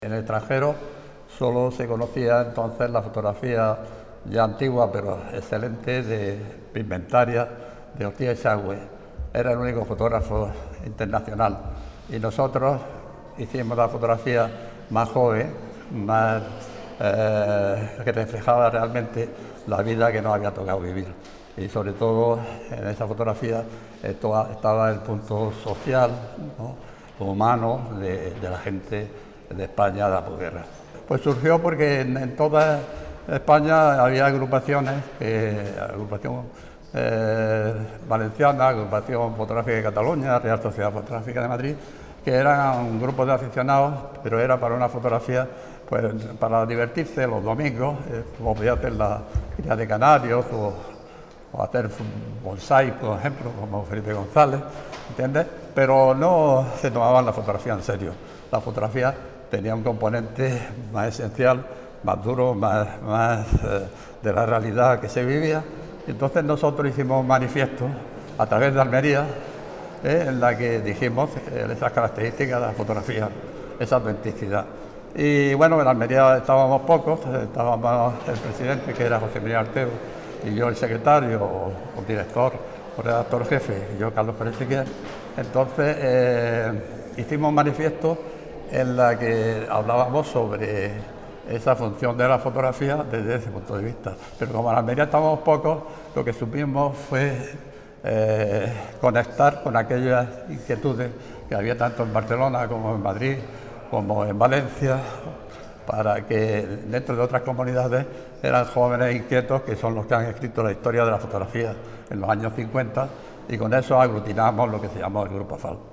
En el extranjero solo se conocía entonces la fotografía ya antigua, pero excelente, de Pigmentaria, de Ortiz Echagüe. Era el único fotógrafo internacional. Y nosotros hicimos la fotografía más joven, más que reflejaba realmente la vida que nos había tocado vivir. Y sobre todo en esa fotografía estaba el punto social, ¿no?, humano de la gente de España de la posguerra. Pues surgió porque en toda España había agrupaciones, agrupación valenciana, agrupación fotográfica de Cataluña, Real Sociedad Fotográfica de Madrid, que eran un grupo de aficionados, pero era para una fotografía, pues para divertirse los domingos, como podía hacer la cría de canarios o hacer bonsai, por ejemplo, como Felipe González, ¿entiendes? Pero no se tomaban la fotografía en serio. La fotografía tenía un componente más esencial, más duro, más de la realidad que se vivía. Entonces nosotros hicimos un manifiesto a través de Almería, en la que dijimos esas características de la fotografía, esa autenticidad. Y bueno, en Almería estábamos pocos, estábamos el presidente, que era José Miguel Arteo, y yo el secretario, o director, o redactor jefe, y yo Carlos Pérez Siquier. Entonces hicimos un manifiesto en la que hablábamos sobre esa función de la fotografía desde ese punto de vista. Pero como en Almería estábamos pocos, lo que supimos fue conectar con aquellas inquietudes que había tanto en Barcelona como en Madrid, como en Valencia, para que dentro de otras comunidades eran jóvenes inquietos que son los que han escrito la historia de la fotografía en los años 50, y con eso aglutinamos lo que se llamó el Grupo FAL.